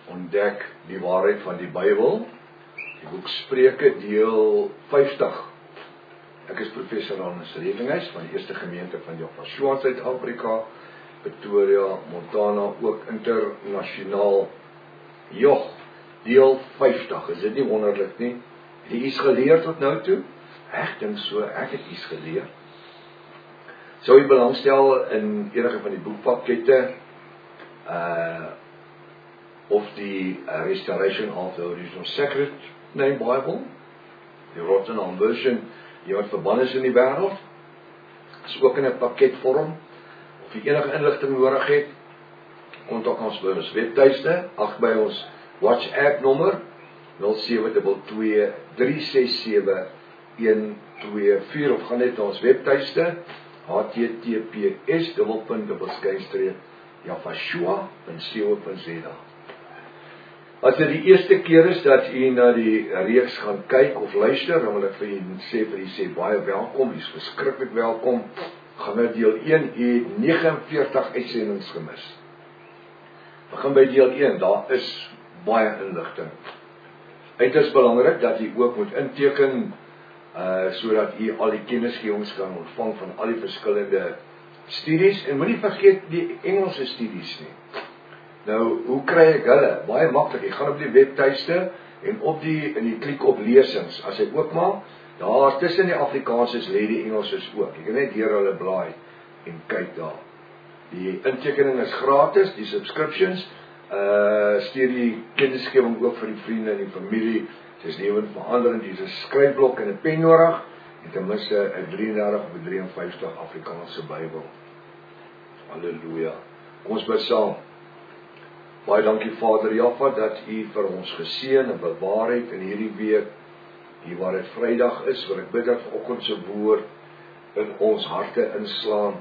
ontdek die waarheid van die Bybel. Die boek Spreuke deel 50. Ek is professor Hannes Redinghuis van die Eerste Gemeente van Joshua Suid-Afrika, Pretoria, Montana, ook internasionaal. Deel 50, is dit nie wonderlik nie? Het jy iets geleer tot nou toe? Ek dink so, ek het iets geleer. Sou jy belangstel in enige van die boekpakkette, of die Restoration of the Original Sacred Name Bible, die Rotterdam version, die wat verband is in die wêreld, is ook in 'n pakketvorm. Of jy enige inligting nodig het, kontak ons by ons webtuiste, by ons WhatsApp nommer 0722 367 124, of gaan net na ons webtuiste https://javashua.co.za. As dit die eerste keer is dat u na die reeks gaan kyk of luister, dan wil ek vir u sê baie welkom, u is verskriklik welkom. Gaan na deel 1, u het 49 uitsendings gemis. Begin by deel 1, daar is baie inligting. Dit is belangrik dat u ook moet inteken, sodat u al die kennisgewings kan ontvang van al die verskillende studies, en moenie vergeet die Engelse studies nie. Nou, hoe kry ek hulle? Baie maklik, ek gaan op die webtuiste, en in die klik op lesings, as ek oopmaak, daar tussen die Afrikaanses lê die Engelses ook, ek kan net deur hulle blaai, en kyk daar. Die intekening is gratis, die subscriptions, stuur die kennisgewing ook vir die vriende en die familie, dit is lewensveranderend, dit is 'n skryfblok en 'n pen nodig, en ten minste 'n 33 of 'n 53 Afrikaanse Bybel. Halleluja. Kom ons bid saam. Baie dankie Vader Jaffa, dat u vir ons geseën en bewaar het in hierdie week, hier waar dit Vrydag is, waar ek bid dat vanoggend se woord in ons harte inslaan,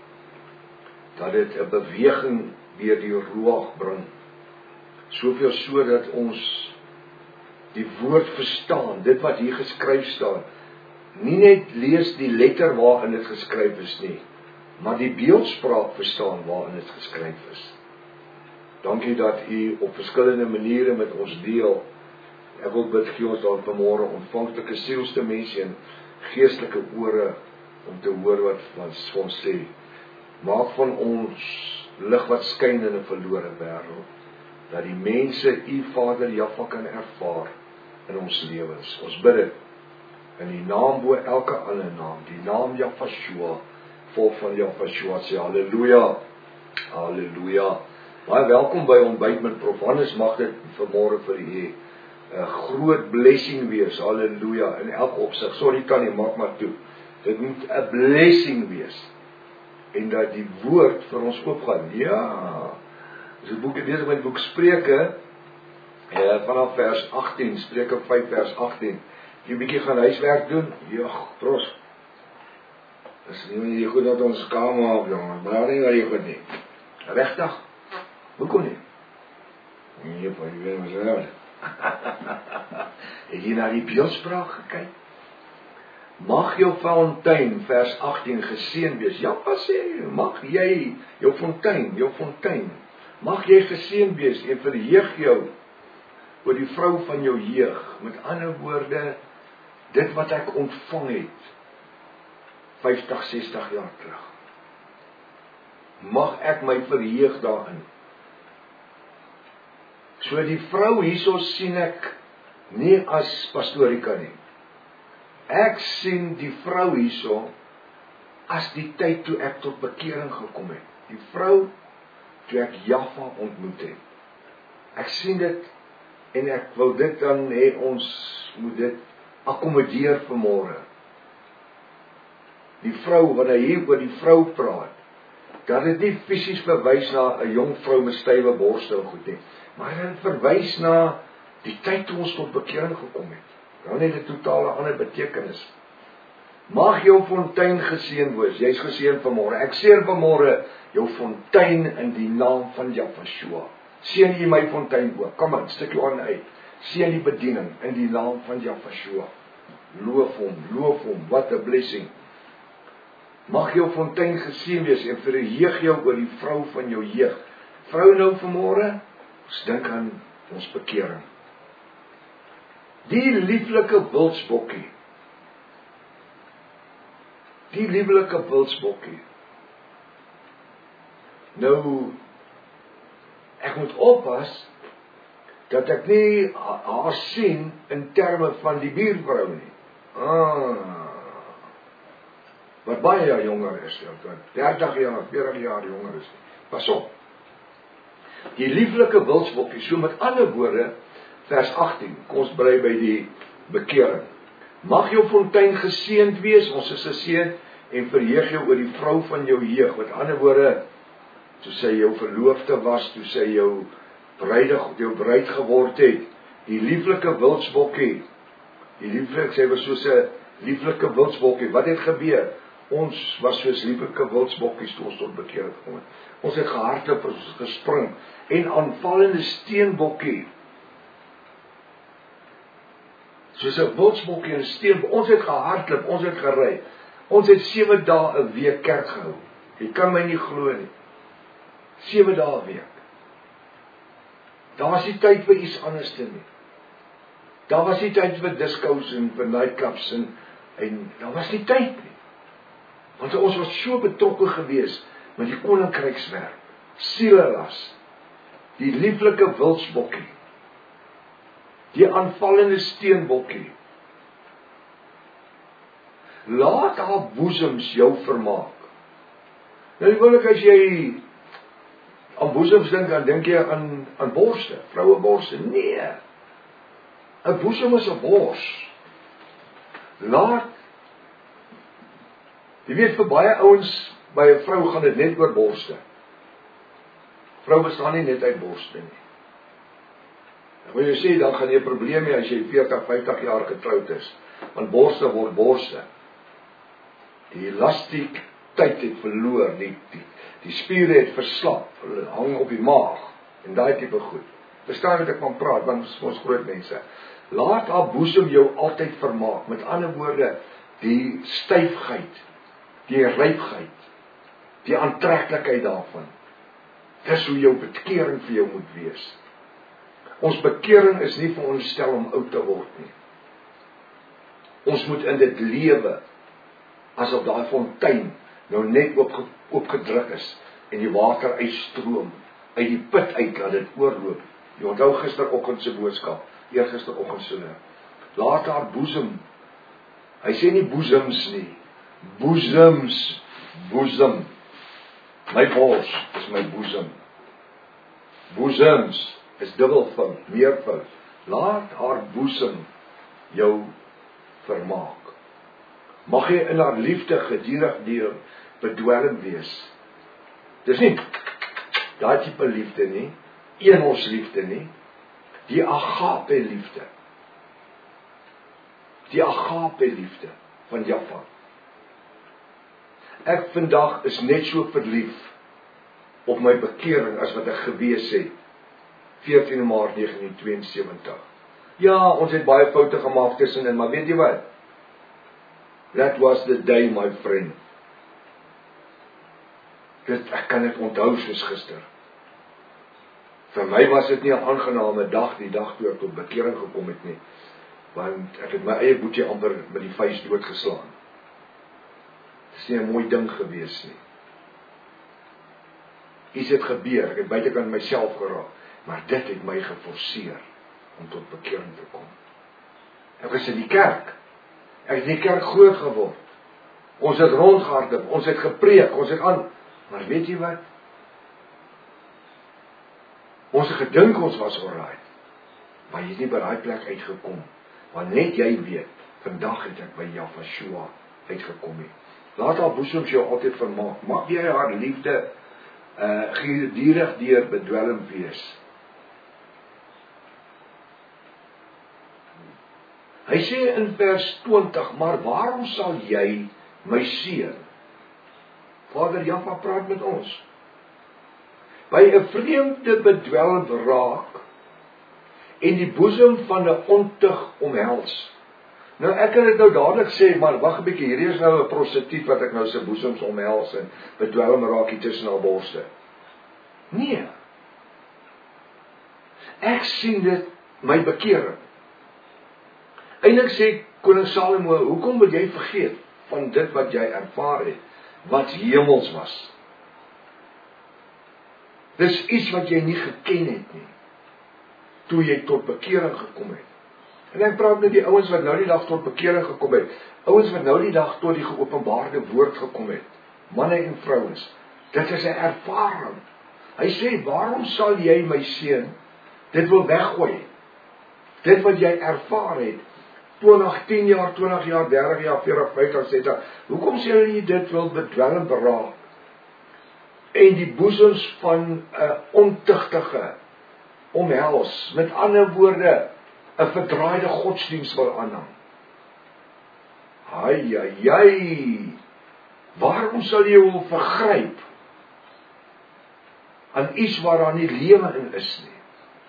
dat dit 'n beweging deur die Ruach bring, soveel so dat ons die woord verstaan, dit wat hier geskryf staan, nie net lees die letter waarin dit geskryf is nie, maar die beeldspraak verstaan waarin dit geskryf is. Dankie dat u op verskillende maniere met ons deel. Ek wil bid, gee ons dan vanmôre ontvanklike sielste mense en geestelike ore om te hoor wat ons sê. Maak van ons lig wat skyn in 'n verlore wêreld, dat die mense u Vader Jaffa kan ervaar in ons lewens. Ons bid dit in die naam bo elke ander naam, die naam Javashua, volk van Javashua sê halleluja, halleluja. Baie welkom by ontbyt met Prof. Hannes, mag dit vanmôre vir u 'n groot blessing wees, halleluja, in elke opsig. Sorry Tannie, maak maar toe. Dit moet 'n blessing wees, en dat die woord vir ons oopgaan. Ja, dis 'n boek, besig met die boek Spreuke, vanaf vers 18, Spreuke 5 vers 18. Jy 'n bietjie gaan huiswerk doen? Ja, trots. Dis nie goed dat ons kamer op, jongen, maar nie wat jy goed nie. Regtig? Hoekom nie? Nee, van die weet ons wel. Het jy na die beeldspraak gekyk? Mag jou fontein, vers 18, geseën wees. Ja, wat sê jy? Mag jy, jou fontein, mag jy geseën wees en verheug jou oor die vrou van jou jeug. Met ander woorde, dit wat ek ontvang het 50, 60 jaar terug. Mag ek my verheug daarin. So die vrou hierso sien ek nie as pastorika nie. Ek sien die vrou hierso as die tyd toe ek tot bekering gekom het. Die vrou toe ek Jaffa ontmoet het. Ek sien dit en ek wil dit dan hê ons moet dit akkommodeer vanmôre. Die vrou, wanneer hier oor die vrou praat, dat dit nie fisies verwys na 'n jong vrou met stywe borste en goed nie, maar dit verwys na die tyd toe ons tot bekering gekom het. Dan het dit 'n totale ander betekenis. Mag jou fontein geseën wees. Jy's geseën vanmôre. Ek seën vanmôre jou fontein in die naam van Javashua. Seën jy my fontein ook. Kom aan, stik jou aan uit. Seën die bediening in die naam van Javashua. Loof hom, what a blessing. Mag jou fontein geseën wees en verheug jou oor die vrou van jou jeug. Vrou nou vanmôre, ons dink aan ons bekering. Die lieflike wildsbokkie. Die lieflike wildsbokkie. Nou, ek moet oppas, dat ek nie haar sien in terme van die buurvrou nie. Wat baie jonger is, 30 jaar, 40 jaar jonger is. Pas op. Die lieflike wildsbokkie, so met ander woorde, vers 18, kom ons bly by die bekering. Mag jou fontein geseënd wees, ons is geseënd, en verheug jou oor die vrou van jou jeug. Met ander woorde, toe sy jou verloofde was, toe sy jou bruid geword het, die lieflike wildsbokkie, sy was soos 'n lieflike wildsbokkie. Wat het gebeur? Ons was soos lieflike wildsbokkies toe ons tot bekering gekom het. Ons het gehardloop, ons het gespring, en aanvallende steenbokkie, soos 'n wildsbokkie en 'n steenbokkie, ons het gehardloop, ons het gery, ons het 7 dae 'n week kerk gehou. Jy kan my nie glo nie. 7 dae 'n week. Daar was nie tyd vir iets anders nie. Daar was nie tyd vir discos en vir nightclubs en daar was nie tyd nie. Want ons was so betrokke gewees met die koninkrykswerk, sieleras, die lieflike wildsbokkie, die aanvallende steenbokkie. Laat haar boesems jou vermaak. Nou gewoonlik as jy aan boesems dink, dan dink jy aan borste, vroue borste. Nee. 'n boesem is 'n bors. Laat, jy weet, vir baie ouens, by 'n vrou gaan dit net oor borste. Vrou bestaan nie net uit borste nie. En wil jy sê, dan gaan jy 'n probleem hê as jy 40, 50 jaar getroud is. Want borste word borste. Die elastiek tyd het verloor, die spiere het verslap, hulle hang op die maag, en daai tipe goed. Verstaan wat ek van praat, want ons groot mense. Laat haar boesem jou altyd vermaak, met ander woorde, die styfheid, die rypheid, die aantreklikheid daarvan. Dis hoe jou bekering vir jou moet wees. Ons bekering is nie veronderstel om oud te word nie. Ons moet in dit lewe, asof daai fontein nou net oopgedruk is, en die water uitstroom, uit die put uit, laat dit oorloop. Jy onthou gisteroggend se boodskap, eergisteroggend se laat haar boesem, hy sê nie boesems nie, boesems, boesem, my bors is my boesem, boesems is dubbelving, meerving, laat haar boesem jou vermaak. Mag jy in haar liefde gedurig deur bedwelm wees. Dis nie daai tipe liefde nie, enos liefde nie, die agape liefde. Die agape liefde van Jaffa. Ek vandag is net so verlief op my bekering as wat ek gewees het 14 Maart 1972. Ja, ons het baie foute gemaak tussenin, maar weet jy wat? That was the day, my friend. Ek kan dit onthou soos gister. Vir my was dit nie 'n aangename dag, die dag toe ek tot bekering gekom het nie, want ek het my eie boetie amper met die vuis doodgeslaan. Dit is nie 'n mooi ding gewees nie. Iets het gebeur, ek het buitekant myself geraak, maar dit het my geforseer om tot bekering te kom. Ek was in die kerk. Ek het in die kerk groot geword. Ons het rondgehardloop, ons het gepreek, ons het aan. Maar weet jy wat? Ons het gedink ons was alright. Maar jy het nie by daai plek uitgekom. Want net jy weet, vandag het ek by Yahshua uitgekom het. Laat haar boesems jou altyd vermaak. Mag jy haar liefde gedurig deur bedwelm wees. Hy sê in vers 20, maar waarom sal jy my seën? Vader Jaffa praat met ons. By 'n vreemde bedwelm raak en die boesem van 'n ontug omhels. Nou ek kan dit nou dadelik sê, maar wag 'n bietjie, hierdie is nou 'n prostituut wat ek nou sy boesems omhels en bedwelm raak hier tussen haar borste. Nee. Ek sien dit my bekering. Eintlik sê koning Salomo, hoekom wil jy vergeet van dit wat jy ervaar het, wat hemels was? Dis iets wat jy nie geken het nie, toe jy tot bekering gekom het. En ek praat met die ouens wat nou die dag tot bekering gekom het, ouens wat nou die dag tot die geopenbaarde woord gekom het, manne en vrouens, dit is 'n ervaring. Hy sê, waarom sal jy my seun dit wil weggooi? Dit wat jy ervaar het, 20, 10 jaar, 20 jaar, 30 jaar, 40, 50, 60, hoekom sê jy dit wil bedwelm beraak? En die boesems van 'n ontuchtige omhels, met ander woorde, 'n verdraaide godsdienst wil aanhang. Ai, waarom sal jy wil vergryp aan iets waar daar nie lewe in is nie?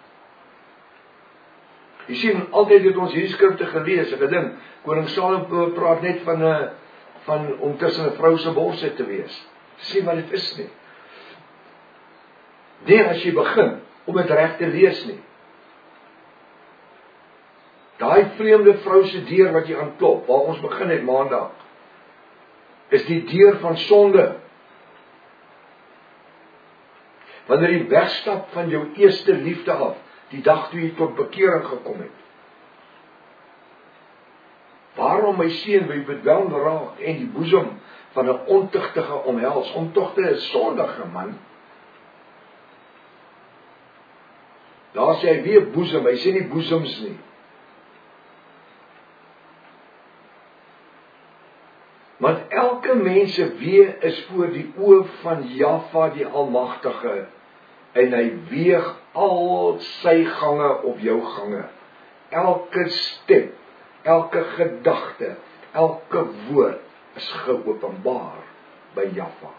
Jy sien, altyd het ons hierdie skrifte gelees, en gedink, koning Salomo praat net van om tussen 'n vrou se borste te wees. Sê wat dit is nie. Nee, as jy begin om dit reg te lees nie. Daai vreemde vrou se deur wat jy aanklop, waar ons begin het maandag, is die deur van sonde. Wanneer jy wegstap van jou eerste liefde af, die dag toe jy tot bekering gekom het. Waarom my seun wil bedwelm raak en die boesem van 'n ontuchtige omhels? Ontuchtige is sondige, man. Daar sê hy weer boesem, hy sê nie boesems nie. Want elke mens se wee is voor die oë van Jahwe die Almagtige, en hy weeg al sy gange op jou gange. Elke stap, elke gedagte, elke woord is geopenbaar by Jahwe.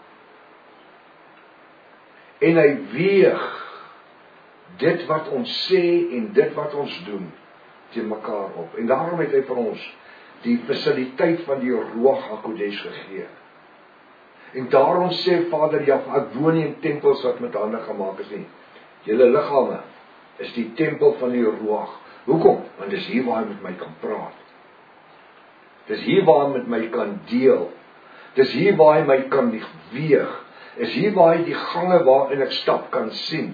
En hy weeg dit wat ons sê en dit wat ons doen teen mekaar op. En daarom het hy vir ons die fasiliteit van die Ruach HaKodesh gegee. En daarom sê Vader Jahwe, ek woon nie in tempels wat met hande gemaak is nie. Julle liggame is die tempel van die Ruach. Hoekom? Want dis hier waar hy met my kan praat. Dis hier waar hy met my kan deel. Dis hier waar hy my kan weeg. Is hier waar hy die gange waarin ek stap kan sien.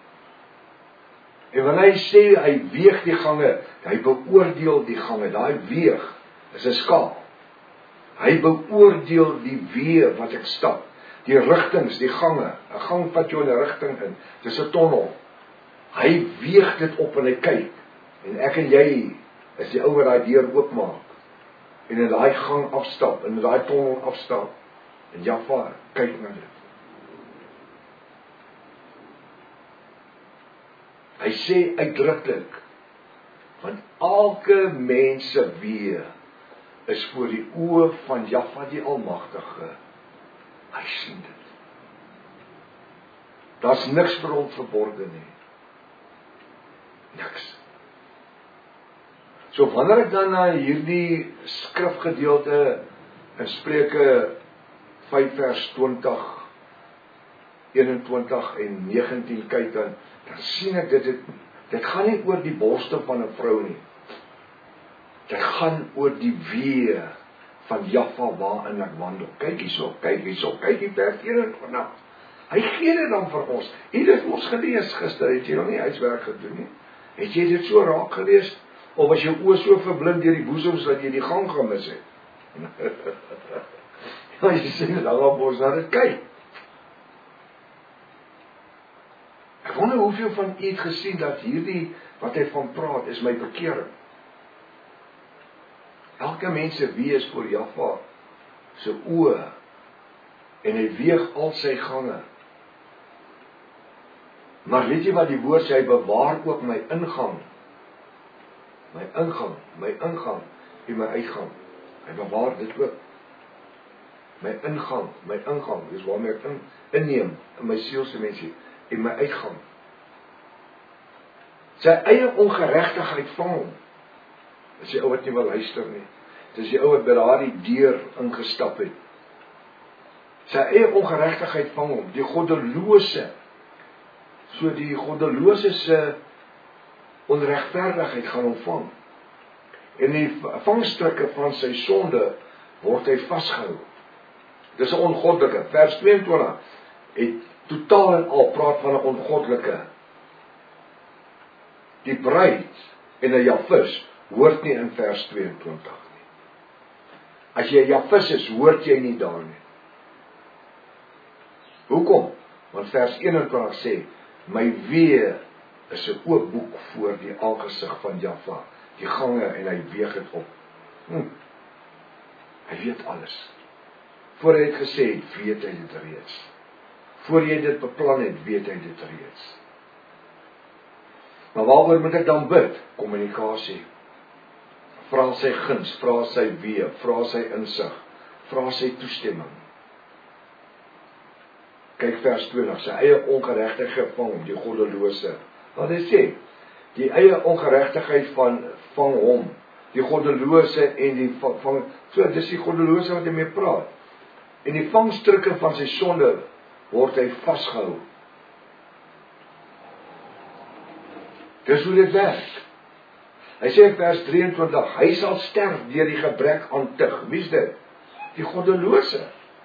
En wanneer hy sê hy weeg die gange, hy beoordeel die gange, daai weeg is 'n skaal. Hy beoordeel die weë wat ek stap, die rigtings, die gange, 'n gang vat jou in 'n rigting in, dis 'n tonnel. Hy weeg dit op en hy kyk, en ek en jy is die ou wat daai deur oopmaak, en in daai gang afstap, en in daai tonnel afstap, en Jahwe kyk na dit. Hy sê uitdruklik, want elke mens se weë is voor die oë van Jahwe die Almagtige. Hy sien dit. Daar's niks vir hom verborge nie. Niks. So wanneer ek dan na hierdie skrifgedeelte in Spreuke 5 vers 20, 21 en 19 kyk, dan sien ek dit gaan nie oor die borste van 'n vrou nie. Dit gaan oor die weë van Jahwe waarin ek wandel. Kyk hierso, kyk die vers 21. Hy gee dit dan vir ons. Jy het ons gelees gister, het jy nog nie huiswerk gedoen nie? Het jy dit so raak gelees? Of was jou oë so verblind deur die boesems dat jy die gang gemis het? Ja, jy sê dit al op ons na dit kyk. Ek wonder hoeveel van u het gesien dat hierdie wat hy van praat is my bekering. Elke mens se wees voor Jahwe se oë, en hy weeg al sy gange. Maar weet jy wat die woord sê, hy bewaar ook my ingang en my uitgang. Hy bewaar dit ook. My ingang, dis waarmee ek inneem in my sielse mensie, en my uitgang. Sy eie ongeregtigheid vang hom. Dis die ou wat nie wil luister nie. Dis die ou wat by daardie deur ingestap het. Sy eie ongeregtigheid vang hom, die goddelose. So die goddelose onregverdigheid gaan ontvang. En die vangstrikke van sy sonde word hy vasgehou. Dis 'n ongoddelike. Vers 22 het totaal en al praat van 'n ongoddelike. Die bruid en 'n Jafis hoort nie in vers 22 nie. As jy 'n Jafis is, hoort jy nie daar nie. Hoekom? Want vers 21 sê, my wee is 'n oop boek voor die aangesig van Jaffa, die gange, en hy weeg dit op. Hy weet alles. Voor hy het gesê het, weet hy dit reeds. Voor jy dit beplan het, weet hy dit reeds. Maar waaroor moet ek dan bid? Kommunikasie. Vra sy guns, vra sy wee, vra sy insig, vra sy toestemming. Kyk vers 20, sy eie ongeregtigheid vang die goddelose. Wat hy sê, die eie ongeregtigheid vang hom, die goddelose en die vang, so dis die goddelose wat hy mee praat. En die vangstrikke van sy sonde word hy vasgehou. Dis hoe dit werk. Hy sê in vers 23, hy sal sterf deur die gebrek aan tug. Wie is dit? Die goddelose.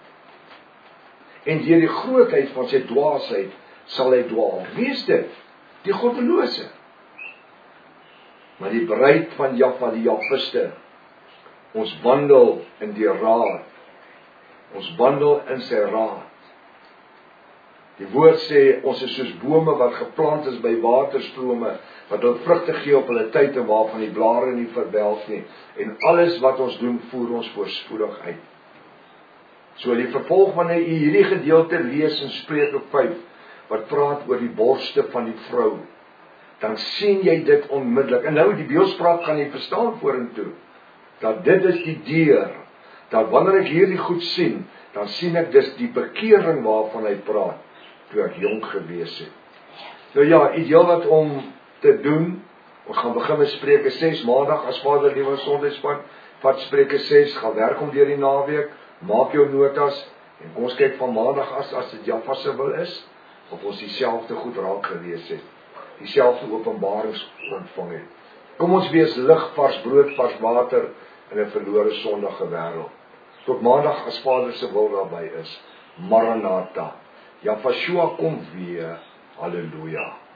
En deur die grootheid van sy dwaasheid sal hy dwaal. Wie is dit? Die goddelose. Maar die bruid van Jaffa, die Jafiste, ons wandel in die raad. Ons wandel in sy raad. Die woord sê, ons is soos bome wat geplant is by waterstrome, wat hul vrugte gee op hulle tyd en waarvan die blare nie verwelk nie. En alles wat ons doen, voer ons voorspoedig uit. So die vervolg wanneer u hierdie gedeelte lees in Spreuke 5, wat praat oor die borste van die vrou, dan sien jy dit onmiddellik. En nou die beeldspraak kan jy verstaan vorentoe, dat dit is die deur, dat wanneer ek hierdie goed sien, dan sien ek dis die bekering waarvan hy praat, toe ek jonk gewees het. Nou ja, ideaal wat om te doen, ons gaan begin met Spreuke 6, maandag as Vader Liewe Sondagspan, vat Spreuke 6, gaan werk om deur die naweek, maak jou notas, en kom ons kyk van maandag as dit Jaffa se wil is, of ons dieselfde goed raak gewees het, dieselfde openbarings ontvang het. Kom ons wees lig, vars brood, vars water, in 'n verlore sondige wêreld. Tot maandag as Vader se wil daarby is. Maranatha. Jaffa kom weer. Halleluja.